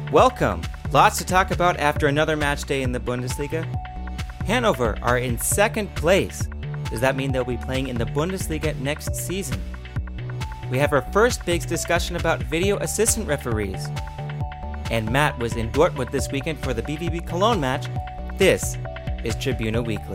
Welcome! Lots to talk about after another match day in the Bundesliga. Hannover are in second place. Does that mean they'll be playing in the Bundesliga next season? We have our first big discussion about video assistant referees. And Matt was in Dortmund this weekend for the BVB Cologne match. This is Tribuna Weekly.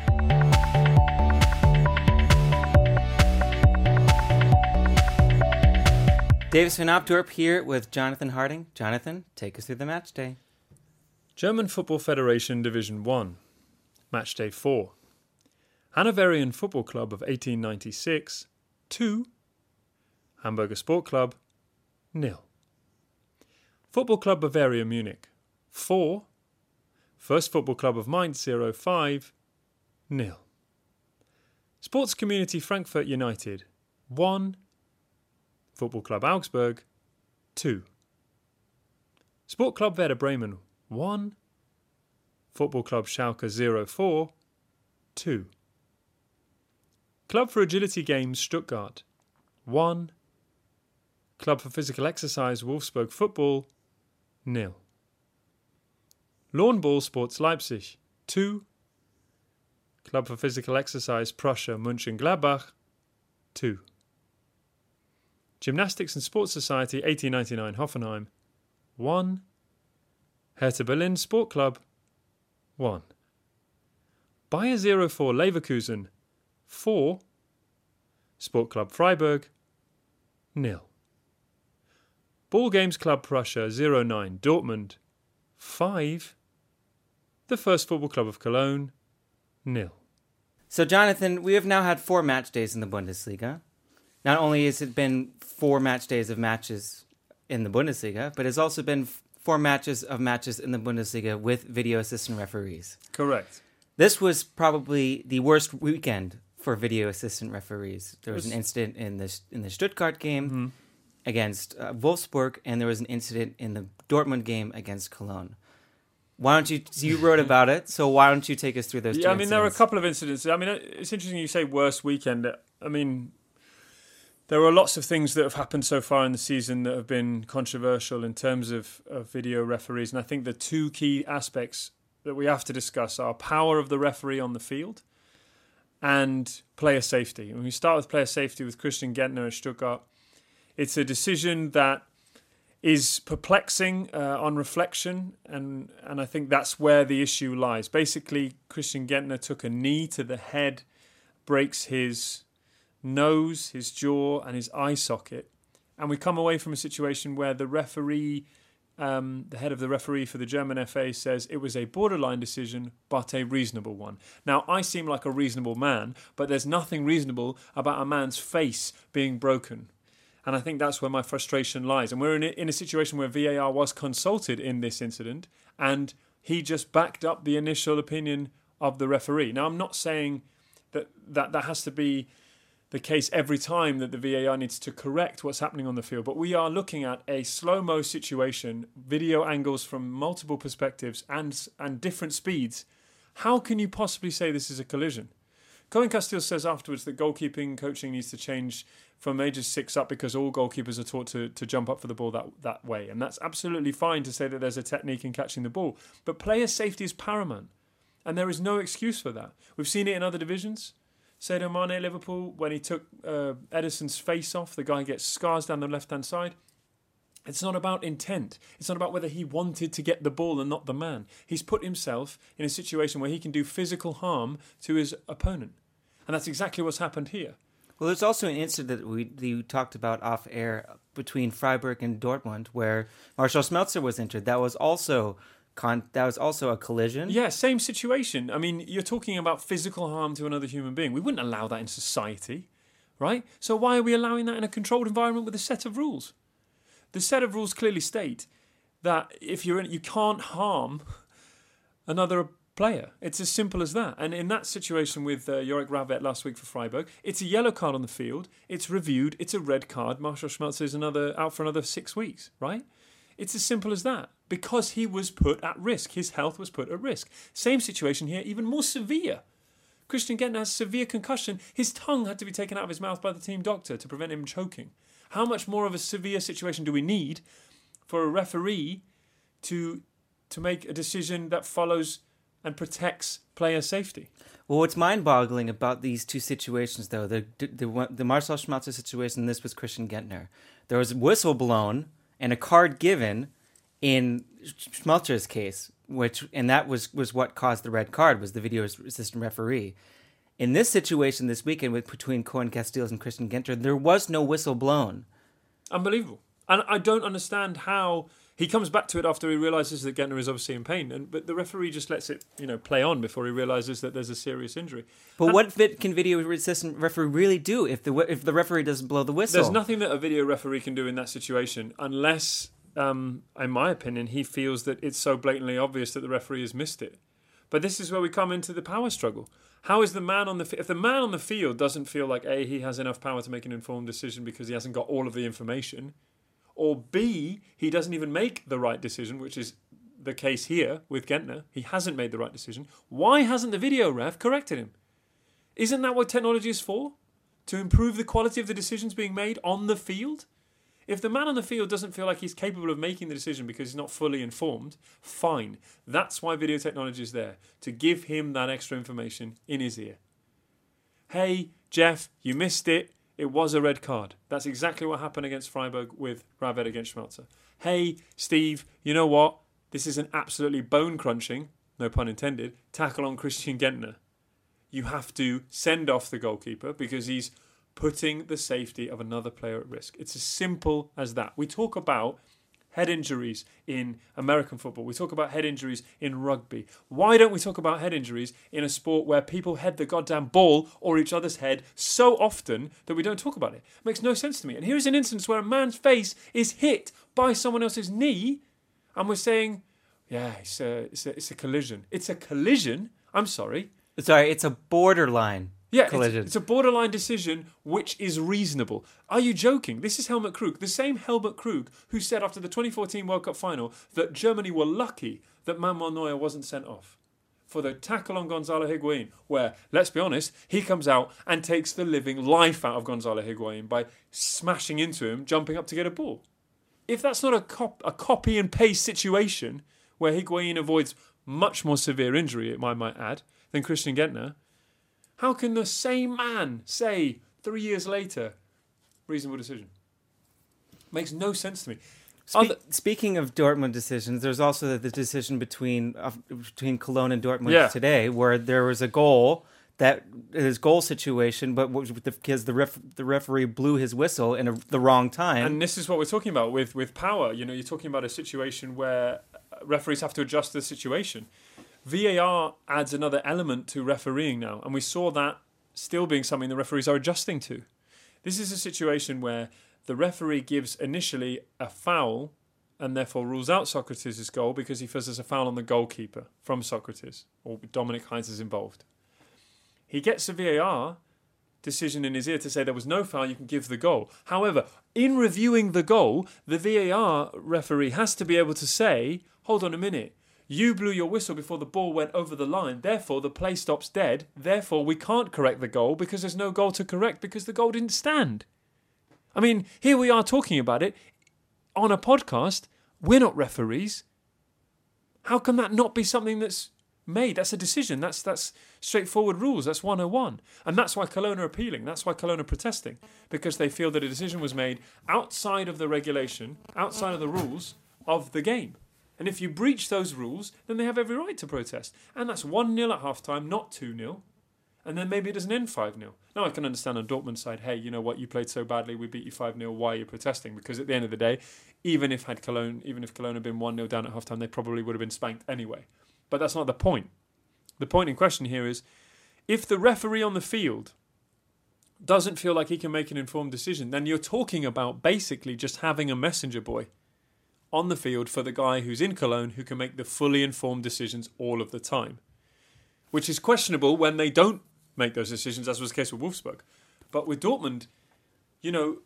Davis van Opdorp here with Jonathan Harding. Jonathan, take us through the match day. German Football Federation Division 1, Match Day 4. Hanoverian Football Club of 1896, 2. Hamburger Sport Club, 0. Football Club Bavaria Munich, 4. First Football Club of Mainz 05, 0. Sports Community Frankfurt United, 1. Football Club Augsburg, 2. Sport Club Werder Bremen, 1. Football Club Schalke 04, 2. Club for Agility Games Stuttgart, 1. Club for Physical Exercise Wolfsburg Football, 0. Lawn Ball Sports Leipzig, 2. Club for Physical Exercise Prussia Mönchengladbach, 2. Gymnastics and Sports Society 1899 Hoffenheim, 1. Hertha Berlin Sport Club, 1. Bayer 04 Leverkusen, 4. Sport Club Freiburg, 0. Ball Games Club Prussia 09 Dortmund, 5. The First Football Club of Cologne, 0. So, Jonathan, we have now had 4 match days in the Bundesliga. Not only has it been 4 match days of matches in the Bundesliga, but it's also been 4 matches in the Bundesliga with video assistant referees. Correct. This was probably the worst weekend for video assistant referees. There was an incident in the Stuttgart game against Wolfsburg, and there was an incident in the Dortmund game against Cologne. You wrote about it, so why don't you take us through those two incidents? There were a couple of incidents. It's interesting you say worst weekend. There are lots of things that have happened so far in the season that have been controversial in terms of video referees. And I think the 2 key aspects that we have to discuss are power of the referee on the field and player safety. When we start with player safety with Christian Gentner at Stuttgart, it's a decision that is perplexing on reflection. And I think that's where the issue lies. Basically, Christian Gentner took a knee to the head, breaks his nose, his jaw, and his eye socket, and we come away from a situation where the referee, the head of the referee for the German FA, says it was a borderline decision, but a reasonable one. Now, I seem like a reasonable man, but there's nothing reasonable about a man's face being broken, and I think that's where my frustration lies. And we're in a situation where VAR was consulted in this incident, and he just backed up the initial opinion of the referee. Now, I'm not saying that has to be the case every time that the VAR needs to correct what's happening on the field. But we are looking at a slow-mo situation, video angles from multiple perspectives and different speeds. How can you possibly say this is a collision? Colin Castile says afterwards that goalkeeping coaching needs to change from ages 6 up because all goalkeepers are taught to jump up for the ball that way. And that's absolutely fine to say that there's a technique in catching the ball. But player safety is paramount. And there is no excuse for that. We've seen it in other divisions. Sadio Mane at Liverpool, when he took Edison's face off, the guy gets scars down the left-hand side. It's not about intent. It's not about whether he wanted to get the ball and not the man. He's put himself in a situation where he can do physical harm to his opponent. And that's exactly what's happened here. Well, there's also an incident that we talked about off-air between Freiburg and Dortmund where Marcel Schmelzer was injured. That was also a collision. Yeah, same situation. You're talking about physical harm to another human being. We wouldn't allow that in society, right? So why are we allowing that in a controlled environment with a set of rules? The set of rules clearly state that if you can't harm another player. It's as simple as that. And in that situation with Jorik Ravet last week for Freiburg, it's a yellow card on the field. It's reviewed. It's a red card. Marcel Schmelzer is out for another 6 weeks, right? It's as simple as that. Because he was put at risk. His health was put at risk. Same situation here, even more severe. Christian Gentner has severe concussion. His tongue had to be taken out of his mouth by the team doctor to prevent him choking. How much more of a severe situation do we need for a referee to make a decision that follows and protects player safety. Well, what's mind-boggling about these two situations, though, the Marcel Schmelzer situation, and this was Christian Gentner. There was a whistle blown and a card given in Schmelzer's case, and that was what caused the red card, was the video assistant referee. In this situation this weekend between Koen Casteels and Christian Gentner, there was no whistle blown. Unbelievable. And I don't understand how he comes back to it after he realises that Gentner is obviously in pain, but the referee just lets it, play on before he realises that there's a serious injury. But what can video assistant referee really do if the referee doesn't blow the whistle? There's nothing that a video referee can do in that situation unless, in my opinion, he feels that it's so blatantly obvious that the referee has missed it. But this is where we come into the power struggle. How is the man on the if the man on the field doesn't feel like A, he has enough power to make an informed decision because he hasn't got all of the information, or B, he doesn't even make the right decision, which is the case here with Gentner. He hasn't made the right decision. Why hasn't the video ref corrected him? Isn't that what technology is for? To improve the quality of the decisions being made on the field? If the man on the field doesn't feel like he's capable of making the decision because he's not fully informed, fine. That's why video technology is there, to give him that extra information in his ear. Hey, Jeff, you missed it. It was a red card. That's exactly what happened against Freiburg with Ravad against Schmelzer. Hey, Steve, you know what? This is an absolutely bone-crunching, no pun intended, tackle on Christian Gentner. You have to send off the goalkeeper because he's putting the safety of another player at risk. It's as simple as that. We talk about head injuries in American football. We talk about head injuries in rugby. Why don't we talk about head injuries in a sport where people head the goddamn ball or each other's head so often that we don't talk about it? It makes no sense to me. And here's an instance where a man's face is hit by someone else's knee, and we're saying, yeah, it's a collision. It's a collision? I'm sorry. Sorry, it's a borderline. Yeah, it's a borderline decision which is reasonable. Are you joking? This is Helmut Krug, the same Helmut Krug who said after the 2014 World Cup final that Germany were lucky that Manuel Neuer wasn't sent off for the tackle on Gonzalo Higuain, where, let's be honest, he comes out and takes the living life out of Gonzalo Higuain by smashing into him, jumping up to get a ball. If that's not a copy and paste situation where Higuain avoids much more severe injury, I might add, than Christian Gentner, how can the same man say 3 years later, reasonable decision? Makes no sense to me. Speaking of Dortmund decisions, there's also the decision between Cologne and Dortmund today, where there was a goal situation, but because the referee blew his whistle in the wrong time. And this is what we're talking about with power. You're talking about a situation where referees have to adjust to the situation. VAR adds another element to refereeing now, and we saw that still being something the referees are adjusting to. This is a situation where the referee gives initially a foul and therefore rules out Socrates' goal because he feels there's a foul on the goalkeeper from Socrates, or Dominik Heinz is involved. He gets a VAR decision in his ear to say there was no foul, you can give the goal. However, in reviewing the goal, the VAR referee has to be able to say, hold on a minute, you blew your whistle before the ball went over the line, therefore the play stops dead, therefore we can't correct the goal because there's no goal to correct because the goal didn't stand. I mean, here we are talking about it on a podcast. We're not referees. How can that not be something that's made? That's a decision. That's straightforward rules. That's 101. And that's why Cologne are appealing. That's why Cologne are protesting, because they feel that a decision was made outside of the regulation, outside of the rules of the game. And if you breach those rules, then they have every right to protest. And that's 1-0 at half-time, not 2-0. And then maybe it doesn't end 5-0. Now I can understand on Dortmund's side, hey, you know what, you played so badly, we beat you 5-0, why are you protesting? Because at the end of the day, even if Cologne had been 1-0 down at half-time, they probably would have been spanked anyway. But that's not the point. The point in question here is, if the referee on the field doesn't feel like he can make an informed decision, then you're talking about basically just having a messenger boy on the field for the guy who's in Cologne who can make the fully informed decisions all of the time. Which is questionable when they don't make those decisions, as was the case with Wolfsburg. But with Dortmund, you're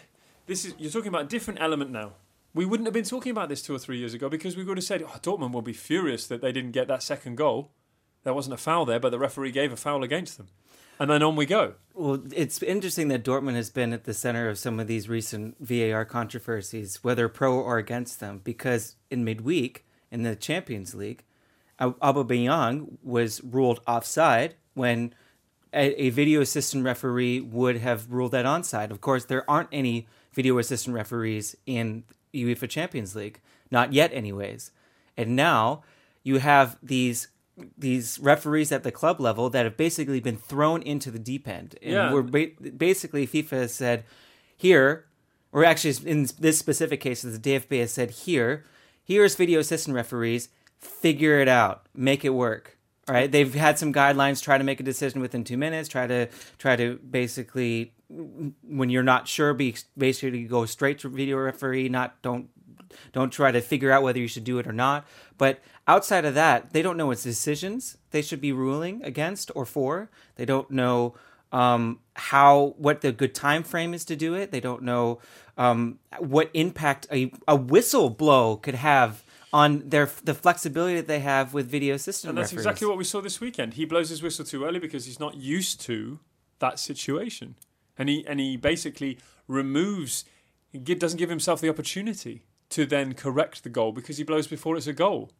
talking about a different element now. We wouldn't have been talking about this 2 or 3 years ago because we would have said, Dortmund will be furious that they didn't get that second goal. There wasn't a foul there, but the referee gave a foul against them. And then on we go. Well, it's interesting that Dortmund has been at the center of some of these recent VAR controversies, whether pro or against them, because in midweek, in the Champions League. Aubameyang was ruled offside when a video assistant referee would have ruled that onside. Of course, there aren't any video assistant referees in UEFA Champions League, not yet anyways. And now you have these referees at the club level that have basically been thrown into the deep end. And we're basically FIFA has said here, or actually in this specific case, the DFB has said here's video assistant referees, figure it out, make it work. All right, they've had some guidelines, try to make a decision within 2 minutes, try to basically, when you're not sure, basically go straight to video referee, don't try to figure out whether you should do it or not. But outside of that, they don't know what decisions they should be ruling against or for. They don't know what the good time frame is to do it. They don't know what impact a whistle blow could have on the flexibility that they have with video assistant referees. And that's exactly what we saw this weekend. He blows his whistle too early because he's not used to that situation. And he basically doesn't give himself the opportunity to then correct the goal because he blows before it's a goal.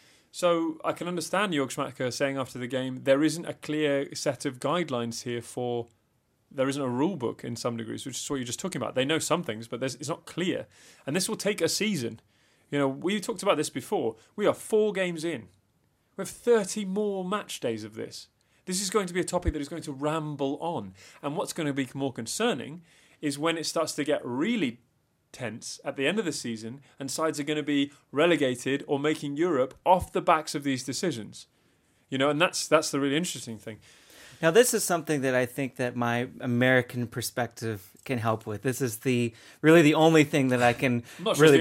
So I can understand Jörg Schmadtke saying after the game, there isn't a clear set of guidelines here there isn't a rule book in some degrees, which is what you're just talking about. They know some things, but it's not clear. And this will take a season. You know, we talked about this before. We are 4 games in. We have 30 more match days of this. This is going to be a topic that is going to ramble on. And what's going to be more concerning is when it starts to get really tense at the end of the season and sides are going to be relegated or making Europe off the backs of these decisions. You know, and that's the really interesting thing. Now, this is something that I think that my American perspective can help with. This is really the only thing that I can really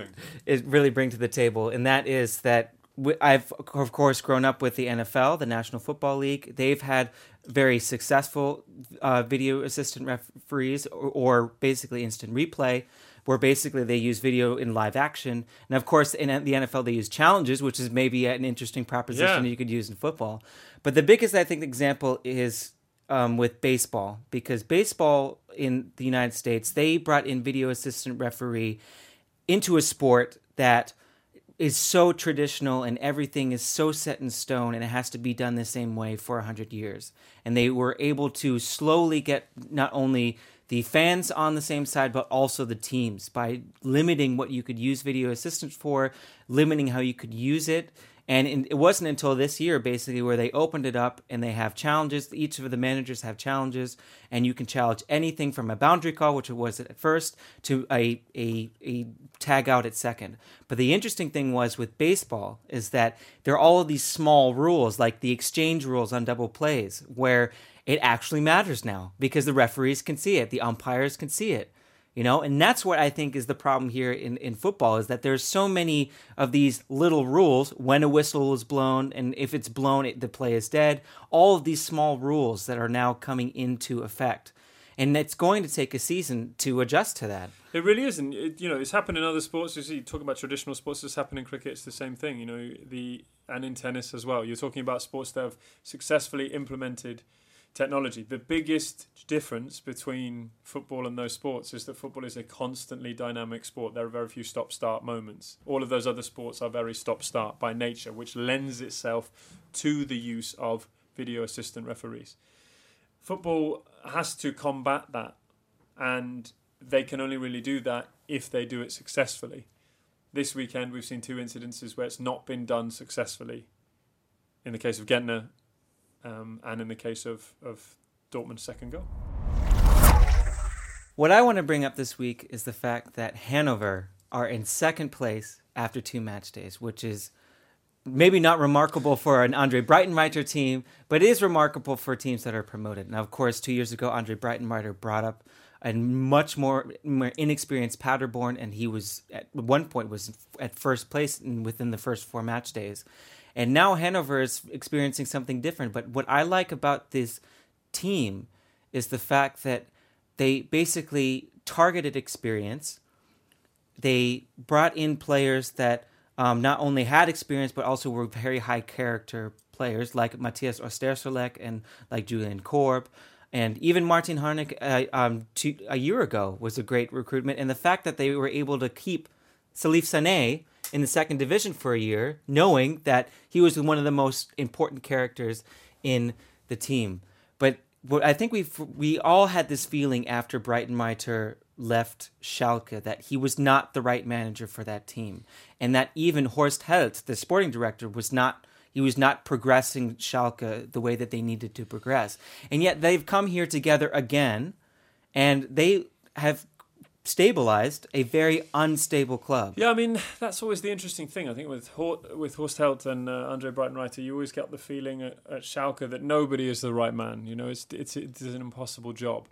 bring to the table, and that is that I've, of course, grown up with the NFL, the National Football League. They've had very successful video assistant referees or basically instant replay, where basically they use video in live action. And of course, in the NFL, they use challenges, which is maybe an interesting proposition that you could use in football. But the biggest, I think, example is with baseball, because baseball in the United States, they brought in video assistant referee into a sport that is so traditional and everything is so set in stone and it has to be done the same way for 100 years. And they were able to slowly get not only the fans on the same side, but also the teams by limiting what you could use video assistance for, limiting how you could use it. And it wasn't until this year, basically, where they opened it up and they have challenges. Each of the managers have challenges, and you can challenge anything from a boundary call, which it was at first, to a tag out at second. But the interesting thing was with baseball is that there are all of these small rules, like the exchange rules on double plays, where it actually matters now because the referees can see it, the umpires can see it. You know, and that's what I think is the problem here in football, is that there's so many of these little rules. When a whistle is blown, and if it's blown, the play is dead. All of these small rules that are now coming into effect. And it's going to take a season to adjust to that. It really is. And, it's happened in other sports. You talk about traditional sports, it's happened in cricket, it's the same thing, and in tennis as well. You're talking about sports that have successfully implemented technology. The biggest difference between football and those sports is that football is a constantly dynamic sport. There are very few stop-start moments. All of those other sports are very stop-start by nature, which lends itself to the use of video assistant referees. Football has to combat that, and they can only really do that if they do it successfully. This weekend we've seen 2 incidences where it's not been done successfully. In the case of Gentner, and in the case of Dortmund's second goal. What I want to bring up this week is the fact that Hanover are in second place after 2 match days, which is maybe not remarkable for an Andre Breitenreiter team, but it is remarkable for teams that are promoted. Now, of course, 2 years ago, Andre Breitenreiter brought up a much more inexperienced Paderborn, and he was at one point was at first place within the first 4 match days. And now Hanover is experiencing something different. But what I like about this team is the fact that they basically targeted experience. They brought in players that not only had experience, but also were very high character players, like Matthias Ostersolek and like Julian Korb. And even Martin Harnik a year ago was a great recruitment. And the fact that they were able to keep Salif Sané in the second division for a year, knowing that he was one of the most important characters in the team. But I think we all had this feeling after Breitenreiter left Schalke that he was not the right manager for that team, and that even Horst Held, the sporting director, was not progressing Schalke the way that they needed to progress. And yet they've come here together again, and they have stabilized a very unstable club. Yeah, I mean, that's always the interesting thing. I think with Horst Held and Andre Breitenreiter, you always get the feeling at Schalke that nobody is the right man. You know, it's an impossible job.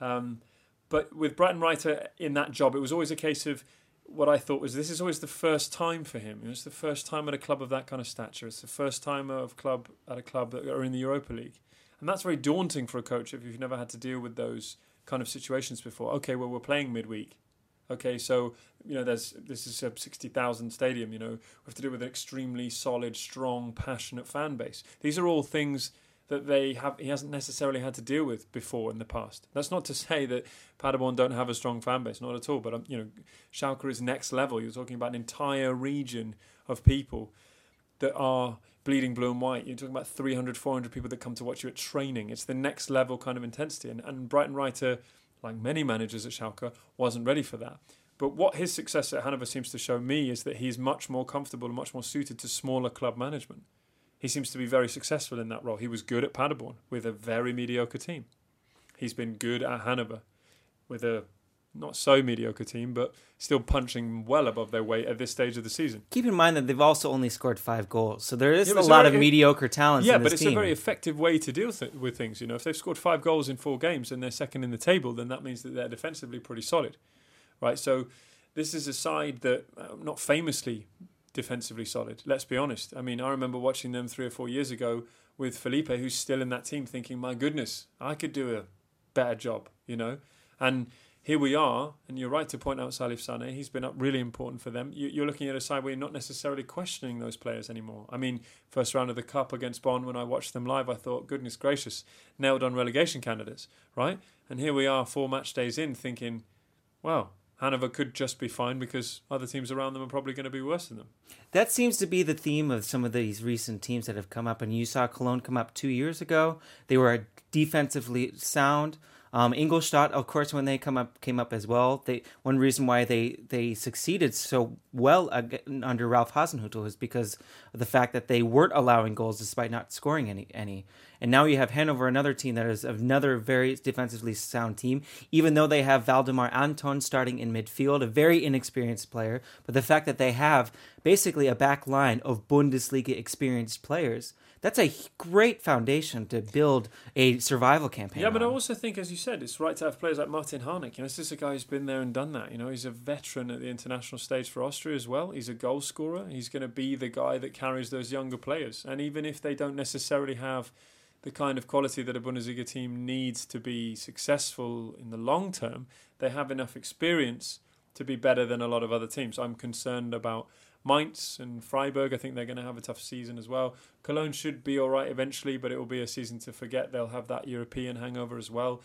But with Breitenreiter in that job, it was always a case of what I thought was this is always the first time for him. It's the first time at a club of that kind of stature. It's the first time at a club that are in the Europa League. And that's very daunting for a coach if you've never had to deal with those kind of situations before. Okay, well, we're playing midweek. Okay, so, you know, this is a 60,000 stadium, you know. We have to deal with an extremely solid, strong, passionate fan base. These are all things that he hasn't necessarily had to deal with before in the past. That's not to say that Paderborn don't have a strong fan base, not at all. But you know, Schalke is next level. You're talking about an entire region of people that are bleeding blue and white. You're talking about 300, 400 people that come to watch you at training. It's the next level kind of intensity. And Breitenreiter, like many managers at Schalke, wasn't ready for that. But what his success at Hanover seems to show me is that he's much more comfortable and much more suited to smaller club management. He seems to be very successful in that role. He was good at Paderborn with a very mediocre team. He's been good at Hanover with a not so mediocre team, but still punching well above their weight at this stage of the season. Keep in mind that they've also only scored 5 goals, so there is a lot of mediocre talent in this team. Yeah, but it's a very effective way to deal with things. You know, if they've scored 5 goals in 4 games and they're second in the table, then that means that they're defensively pretty solid, right? So this is a side that not famously defensively solid, let's be honest. I mean, I remember watching them 3 or 4 years ago with Felipe, who's still in that team, thinking, my goodness, I could do a better job, you know. And here we are, and you're right to point out Salif Sané. He's been up really important for them. You're looking at a side where you're not necessarily questioning those players anymore. I mean, first round of the Cup against Bonn, when I watched them live, I thought, goodness gracious, nailed on relegation candidates, right? And here we are 4 match days in thinking, well, Hanover could just be fine because other teams around them are probably going to be worse than them. That seems to be the theme of some of these recent teams that have come up. And you saw Cologne come up 2 years ago. They were defensively sound. Ingolstadt, of course, when they came up as well. One reason why they succeeded so well under Ralph Hasenhüttl is because of the fact that they weren't allowing goals despite not scoring any. And now you have Hanover, another team that is another very defensively sound team, even though they have Valdemar Anton starting in midfield, a very inexperienced player. But the fact that they have basically a back line of Bundesliga experienced players, that's a great foundation to build a survival campaign. Yeah, but I also think, as you said, it's right to have players like Martin Harnik. You know, this is a guy who's been there and done that. You know, he's a veteran at the international stage for Austria as well. He's a goal scorer. He's going to be the guy that carries those younger players. And even if they don't necessarily have the kind of quality that a Bundesliga team needs to be successful in the long term, they have enough experience to be better than a lot of other teams. I'm concerned about Mainz and Freiburg. I think they're going to have a tough season as well. Cologne should be all right eventually, but it will be a season to forget. They'll have that European hangover as well.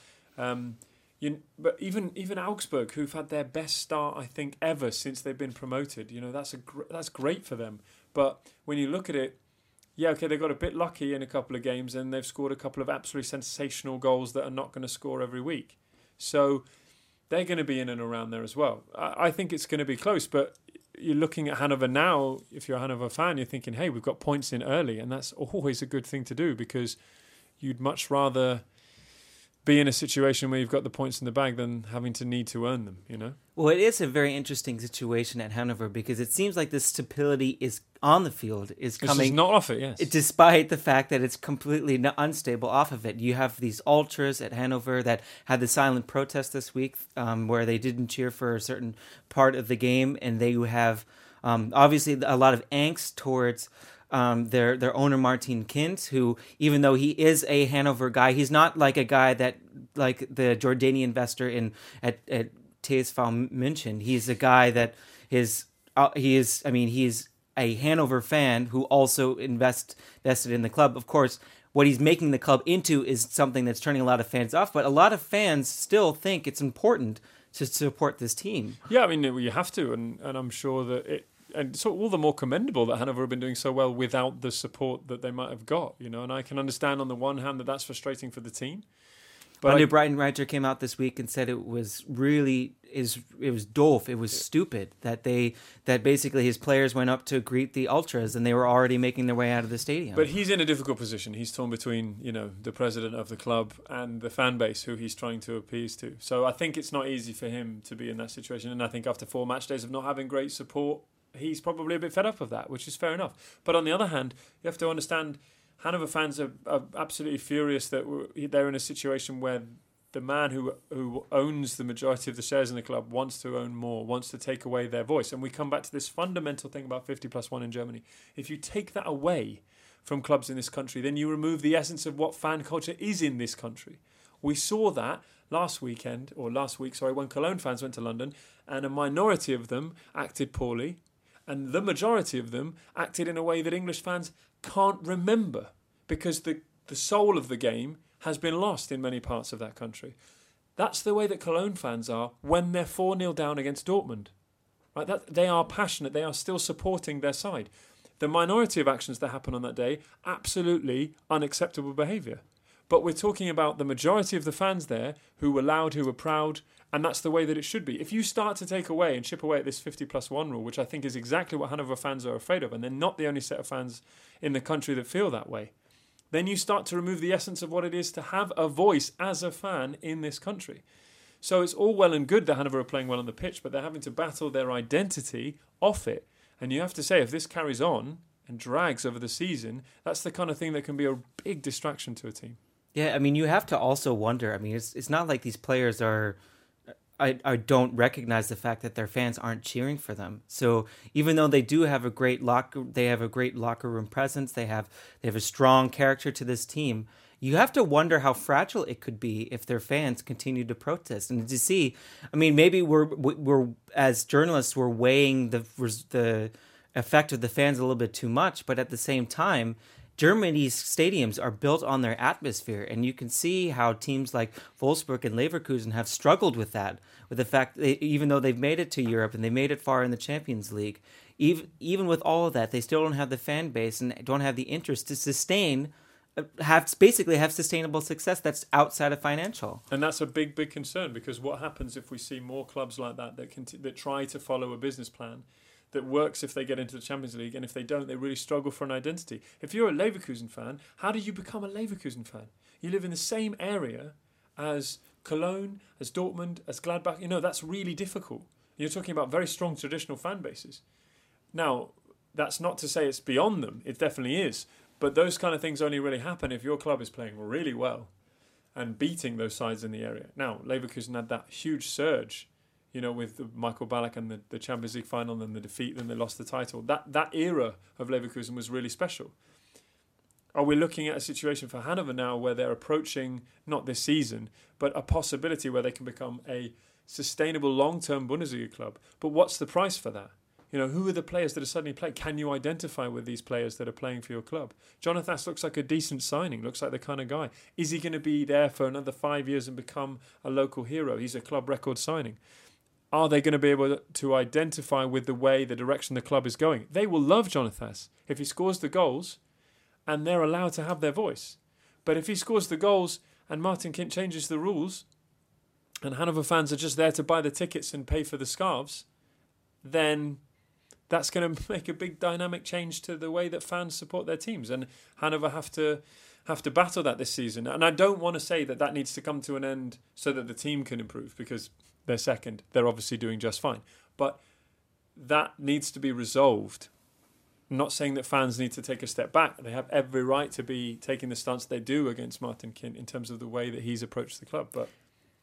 But even Augsburg, who've had their best start, I think, ever since they've been promoted, you know, that's great for them. But when you look at it, yeah, okay, they got a bit lucky in a couple of games and they've scored a couple of absolutely sensational goals that are not going to score every week. So they're going to be in and around there as well. I think it's going to be close, but you're looking at Hanover now, if you're a Hanover fan, you're thinking, hey, we've got points in early, and that's always a good thing to do because you'd much rather be in a situation where you've got the points in the bag than having to need to earn them, you know? Well, it is a very interesting situation at Hanover because it seems like this stability is on the field is coming. It's not off it, yes. Despite the fact that it's completely unstable off of it. You have these ultras at Hanover that had the silent protest this week where they didn't cheer for a certain part of the game, and they have obviously a lot of angst towards their owner Martin Kind, who, even though he is a Hanover guy, he's not like a guy that like the Jordanian investor at TSV München. He's a guy that he's a Hanover fan who also invested in the club. Of course, what he's making the club into is something that's turning a lot of fans off, but a lot of fans still think it's important to support this team. Yeah, I mean, you have to, and I'm sure that it. And so all the more commendable that Hanover have been doing so well without the support that they might have got, And I can understand on the one hand that that's frustrating for the team. But I knew Brighton Reicher came out this week and said it was really it was doof, it was stupid that basically his players went up to greet the ultras and they were already making their way out of the stadium. But he's in a difficult position. He's torn between the president of the club and the fan base who he's trying to appease to. So I think it's not easy for him to be in that situation. And I think after 4 match days of not having great support, he's probably a bit fed up of that, which is fair enough. But on the other hand, you have to understand Hanover fans are absolutely furious that they're in a situation where the man who owns the majority of the shares in the club wants to own more, wants to take away their voice. And we come back to this fundamental thing about 50+1 in Germany. If you take that away from clubs in this country, then you remove the essence of what fan culture is in this country. We saw that last week, when Cologne fans went to London, and a minority of them acted poorly, and the majority of them acted in a way that English fans can't remember because the soul of the game has been lost in many parts of that country. That's the way that Cologne fans are when they're 4-0 down against Dortmund. Right? They are passionate. They are still supporting their side. The minority of actions that happen on that day, absolutely unacceptable behaviour. But we're talking about the majority of the fans there who were loud, who were proud, and that's the way that it should be. If you start to take away and chip away at this 50+1 rule, which I think is exactly what Hanover fans are afraid of, and they're not the only set of fans in the country that feel that way, then you start to remove the essence of what it is to have a voice as a fan in this country. So it's all well and good that Hanover are playing well on the pitch, but they're having to battle their identity off it. And you have to say, if this carries on and drags over the season, that's the kind of thing that can be a big distraction to a team. Yeah, I mean, you have to also wonder. I mean, it's not like these players are. I don't recognize the fact that their fans aren't cheering for them. So even though they do have a great locker room presence, they have a strong character to this team. You have to wonder how fragile it could be if their fans continue to protest. And to see, I mean, maybe we're as journalists we're weighing the effect of the fans a little bit too much, but at the same time, Germany's stadiums are built on their atmosphere, and you can see how teams like Wolfsburg and Leverkusen have struggled with that, with the fact that even though they've made it to Europe and they made it far in the Champions League, even with all of that, they still don't have the fan base and don't have the interest to have sustainable success that's outside of financial. And that's a big, big concern, because what happens if we see more clubs like that that try to follow a business plan that works if they get into the Champions League, and if they don't, they really struggle for an identity. If you're a Leverkusen fan, how do you become a Leverkusen fan? You live in the same area as Cologne, as Dortmund, as Gladbach. That's really difficult. You're talking about very strong traditional fan bases. Now, that's not to say it's beyond them. It definitely is. But those kind of things only really happen if your club is playing really well and beating those sides in the area. Now, Leverkusen had that huge surge, with Michael Ballack and the Champions League final and the defeat, then they lost the title. That era of Leverkusen was really special. Are we looking at a situation for Hanover now where they're approaching, not this season, but a possibility where they can become a sustainable long-term Bundesliga club? But what's the price for that? Who are the players that are suddenly playing? Can you identify with these players that are playing for your club? Jonathan looks like a decent signing, looks like the kind of guy. Is he going to be there for another 5 years and become a local hero? He's a club record signing. Are they going to be able to identify with the direction the club is going? They will love Jonathan if he scores the goals and they're allowed to have their voice. But if he scores the goals and Martin Kind changes the rules and Hanover fans are just there to buy the tickets and pay for the scarves, then that's going to make a big dynamic change to the way that fans support their teams. And Hanover have to battle that this season. And I don't want to say that needs to come to an end so that the team can improve, because they're second. They're obviously doing just fine. But that needs to be resolved. I'm not saying that fans need to take a step back. They have every right to be taking the stance they do against Martin Kind in terms of the way that he's approached the club. But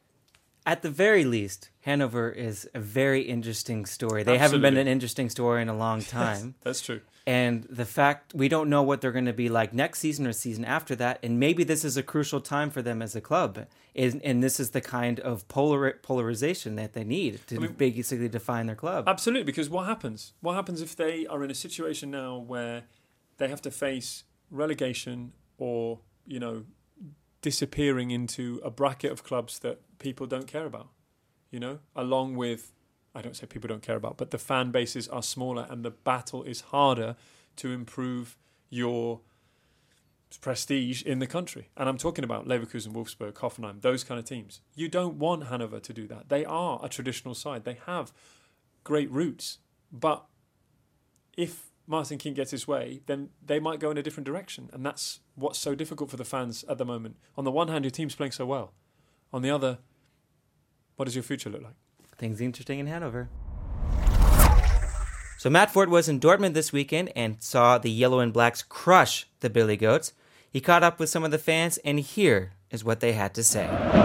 at the very least, Hanover is a very interesting story. They Absolutely. haven't been an interesting story in a long time. That's true. And the fact we don't know what they're going to be like next season or season after that, and maybe this is a crucial time for them as a club, and this is the kind of polarization that they need to basically define their club. Absolutely, because what happens? What happens if they are in a situation now where they have to face relegation or, disappearing into a bracket of clubs that people don't care about? along with, I don't say people don't care about, but the fan bases are smaller and the battle is harder to improve your prestige in the country. And I'm talking about Leverkusen, Wolfsburg, Hoffenheim, those kind of teams. You don't want Hanover to do that. They are a traditional side. They have great roots. But if Martin Kind gets his way, then they might go in a different direction. And that's what's so difficult for the fans at the moment. On the one hand, your team's playing so well. On the other, what does your future look like? Things interesting in Hanover. So Matt Ford was in Dortmund this weekend and saw the Yellow and Blacks crush the Billy Goats. He caught up with some of the fans, and here is what they had to say.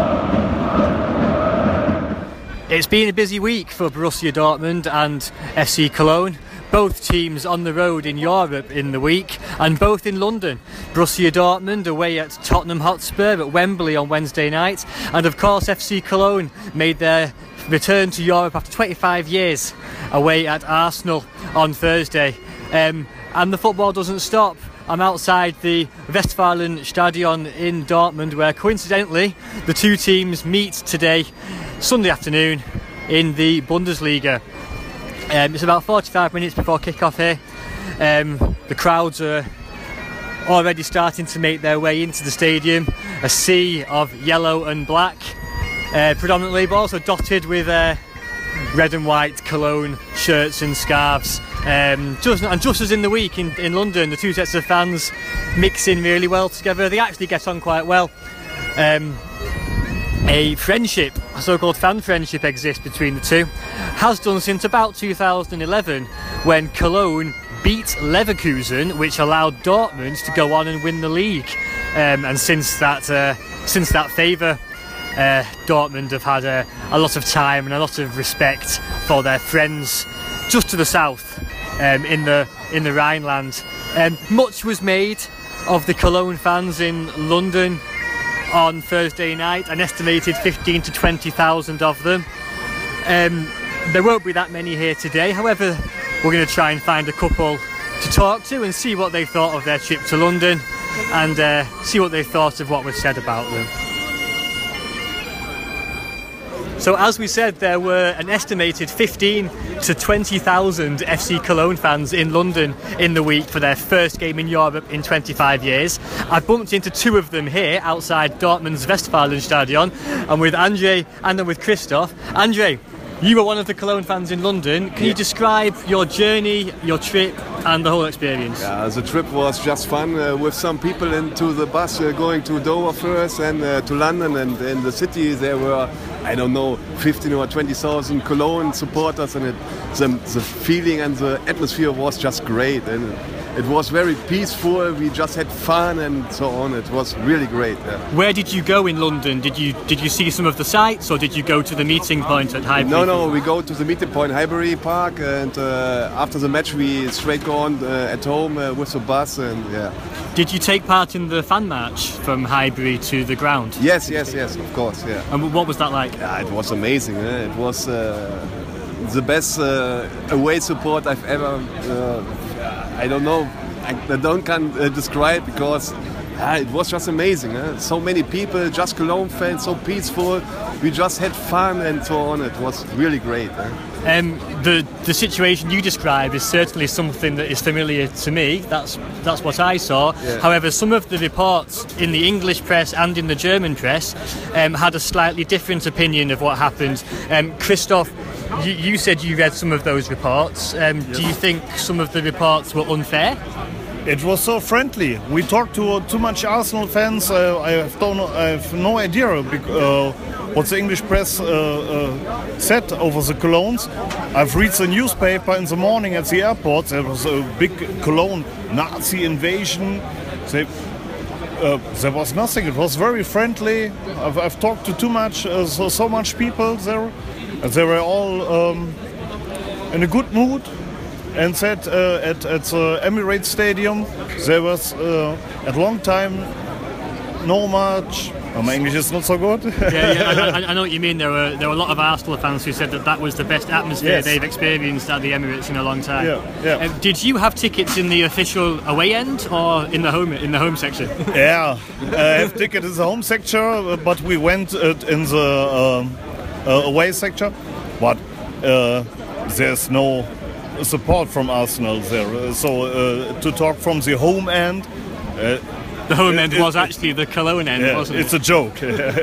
It's been a busy week for Borussia Dortmund and FC Cologne. Both teams on the road in Europe in the week, and both in London. Borussia Dortmund away at Tottenham Hotspur at Wembley on Wednesday night, and of course FC Cologne made their return to Europe after 25 years away at Arsenal on Thursday. And the football doesn't stop. I'm outside the Westfalenstadion in Dortmund, where coincidentally the two teams meet today, Sunday afternoon, in the Bundesliga. It's about 45 minutes before kick-off here. The crowds are already starting to make their way into the stadium. A sea of yellow and black, predominantly, but also dotted with red and white Cologne shirts and scarves. Just as in the week in London, the two sets of fans mix in really well together. They actually get on quite well. A friendship, a so-called fan friendship, exists between the two. Has done since about 2011, when Cologne beat Leverkusen, which allowed Dortmund to go on and win the league. And since that favour, Dortmund have had a lot of time and a lot of respect for their friends just to the south, in the Rhineland. Much was made of the Cologne fans in London on Thursday night, an estimated 15 to 20,000 of them. There won't be that many here today. However, we're going to try and find a couple to talk to and see what they thought of their trip to London, and see what they thought of what was said about them. So as we said, there were an estimated 15 to 20,000 FC Cologne fans in London in the week for their first game in Europe in 25 years. I bumped into two of them here outside Dortmund's Westfalenstadion, and with Andre and then with Christoph. Andre, you were one of the Cologne fans in London. Can you describe your journey, your trip, and the whole experience? Yeah, the trip was just fun with some people into the bus going to Dover first and to London, and in the city there were, I don't know, 15 or 20,000 Cologne supporters, and the feeling and the atmosphere was just great, and it was very peaceful. We just had fun and so on. It was really great. Yeah. Where did you go in London? Did you see some of the sights, or did you go to the meeting point at Highbury? No, we go to the meeting point, Highbury Park, and after the match we straight go on at home with the bus, and yeah. Did you take part in the fan march from Highbury to the ground? Yes, of course, yeah. And what was that like? Yeah, it was amazing. It was the best away support I've ever. I don't know. I can't describe, because it was just amazing. So many people, just Cologne fans, so peaceful. We just had fun and so on. It was really great. The situation you describe is certainly something that is familiar to me. That's what I saw. Yeah. However, some of the reports in the English press and in the German press had a slightly different opinion of what happened. Christoph, you said you read some of those reports. Yes. Do you think some of the reports were unfair? It was so friendly. We talked to too much Arsenal fans. I have no idea what the English press said over the Colognes. I've read the newspaper in the morning at the airport. There was a big Cologne Nazi invasion. There was nothing. It was very friendly. I've talked to so much people there. They were all in a good mood. And said at the Emirates Stadium there was at long time no much. My English is not so good. I know what you mean. There were a lot of Arsenal fans who said that was the best atmosphere they've experienced at the Emirates in a long time. Yeah. Did you have tickets in the official away end or in the home section? Yeah, I have tickets in the home section, but we went in the away sector, but there's no support from Arsenal there. So to talk from the home end. The home end was actually the Cologne end, wasn't it? It's a joke.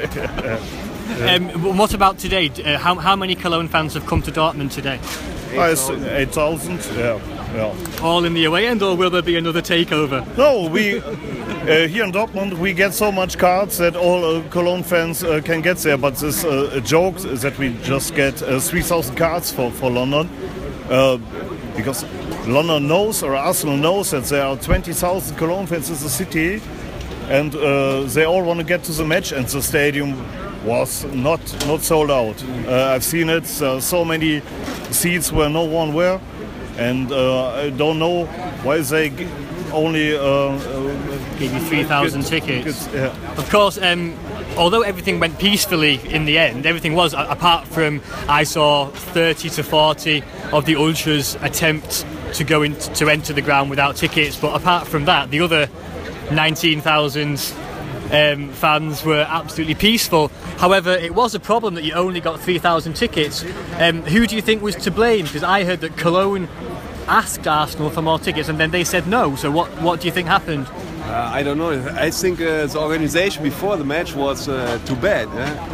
What about today? How many Cologne fans have come to Dortmund today? 8,000. Yeah. All in the away end, or will there be another takeover? No, we here in Dortmund we get so much cards that all Cologne fans can get there. But it's a joke that we just get 3,000 cards for London, because London knows, or Arsenal knows, that there are 20,000 Cologne fans in the city, and they all want to get to the match, and the stadium was not sold out. I've seen it. So many seats where no one were, and I don't know why they only gave you 3,000 tickets. Yeah. Of course, although everything went peacefully in the end, everything was, apart from I saw 30 to 40 of the ultras attempt to go in to enter the ground without tickets, but apart from that, the other 19,000 fans were absolutely peaceful. However, it was a problem that you only got 3,000 tickets. Who do you think was to blame? Because I heard that Cologne asked Arsenal for more tickets and then they said no. So what do you think happened? I don't know. I think the organization before the match was too bad.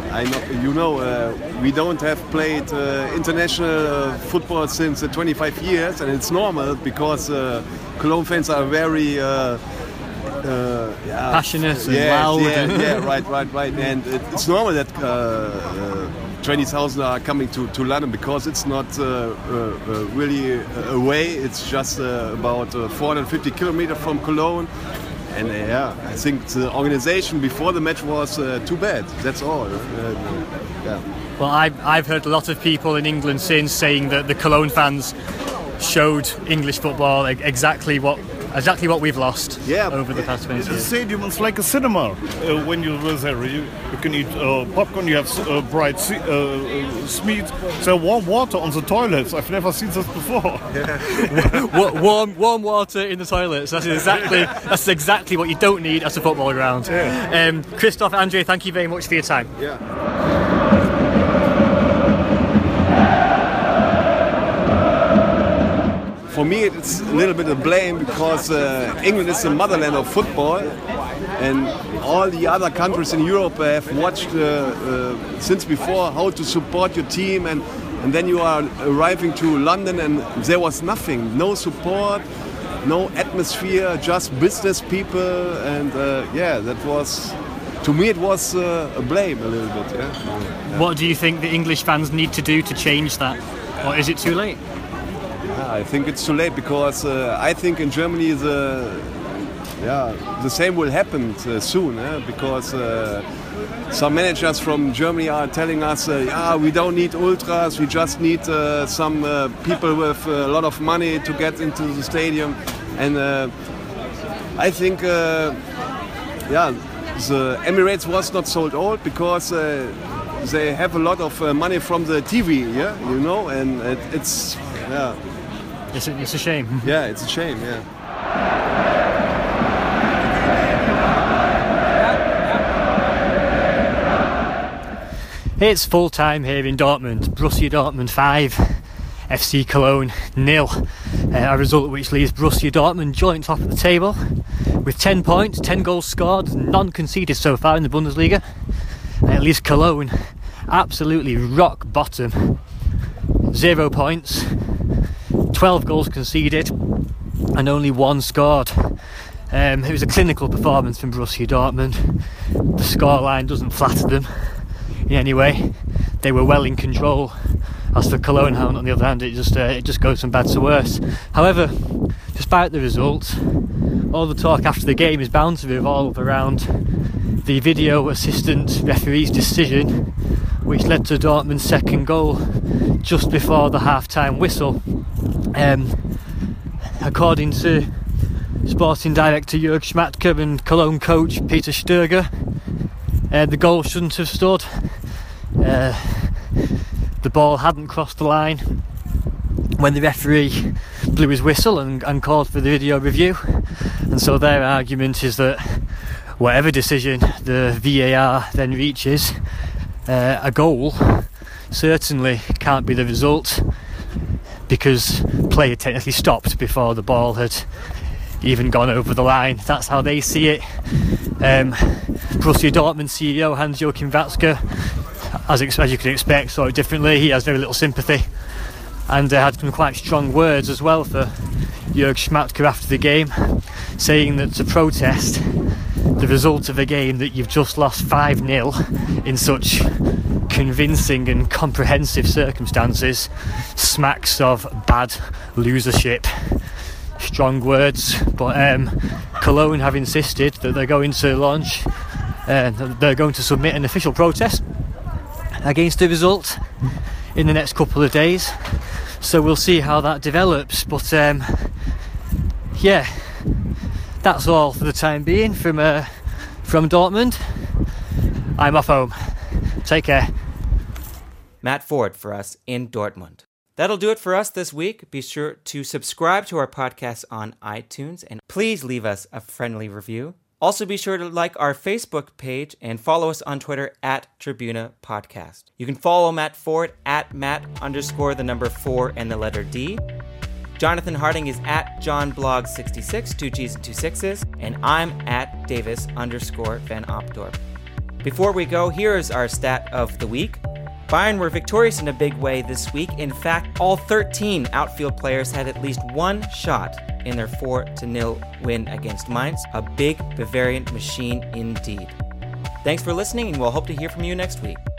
We don't have played international football since 25 years, and it's normal because Cologne fans are very passionate and loud. Right. And it's normal that 20,000 are coming to London, because it's not really away. It's just about 450 kilometers from Cologne. And I think the organization before the match was too bad. That's all. Well, I've heard a lot of people in England since saying that the Cologne fans showed English football exactly what we've lost over the past 20 years. The stadium is like a cinema. When you're there, you can eat popcorn. You have bright sweets. There's warm water on the toilets. I've never seen this before. warm water in the toilets. That's exactly what you don't need at a football ground. Yeah. Christoph, Andre, thank you very much for your time. Yeah. For me, it's a little bit of blame, because England is the motherland of football, and all the other countries in Europe have watched since before how to support your team, and then you are arriving to London and there was nothing, no support, no atmosphere, just business people, and that was, to me, it was a blame a little bit. Yeah. What do you think the English fans need to do to change that, or is it too late? I think it's too late, because I think in Germany the same will happen soon, because some managers from Germany are telling us, we don't need ultras, we just need some people with a lot of money to get into the stadium, and I think the Emirates was not sold out because they have a lot of money from the TV, and it's. It's a shame. Yeah, it's a shame, yeah. It's full time here in Dortmund. Borussia Dortmund 5, FC Cologne 0. A result which leaves Borussia Dortmund joint top of the table with 10 points, 10 goals scored, none conceded so far in the Bundesliga. And it leaves Cologne absolutely rock bottom. 0 points. 12 goals conceded and only 1 scored. It was a clinical performance from Borussia Dortmund. The scoreline doesn't flatter them in any way. They were well in control. As for Cologne, on the other hand, it just goes from bad to worse. However, despite the result, all the talk after the game is bound to revolve around the video assistant referee's decision, which led to Dortmund's second goal just before the half-time whistle. According to sporting director Jörg Schmatke and Cologne coach Peter Stöger, the goal shouldn't have stood. The ball hadn't crossed the line when the referee blew his whistle and called for the video review, and so their argument is that whatever decision the VAR then reaches, a goal certainly can't be the result, because play had technically stopped before the ball had even gone over the line. That's how they see it. Borussia Dortmund CEO Hans-Joachim Watzke, as you can expect, saw it differently. He has very little sympathy, and had some quite strong words as well for Jörg Schmadtke after the game, saying that to protest the result of a game that you've just lost 5-0 in such convincing and comprehensive circumstances smacks of bad losership. Strong words, but Cologne have insisted that they're going to launch, they're going to submit an official protest against the result in the next couple of days, so we'll see how that develops. But yeah, that's all for the time being from Dortmund. I'm off home. Take care. Matt Ford for us in Dortmund. That'll do it for us this week. Be sure to subscribe to our podcast on iTunes, and please leave us a friendly review. Also, be sure to like our Facebook page and follow us on Twitter at Tribuna Podcast. You can follow Matt Ford at Matt_4 and the letter D. Jonathan Harding is at JohnBlog66, 2 G's and 2 6's, and I'm at Davis_Van Opdorp. Before we go, here is our stat of the week. Bayern were victorious in a big way this week. In fact, all 13 outfield players had at least one shot in their 4-0 win against Mainz. A big Bavarian machine indeed. Thanks for listening, and we'll hope to hear from you next week.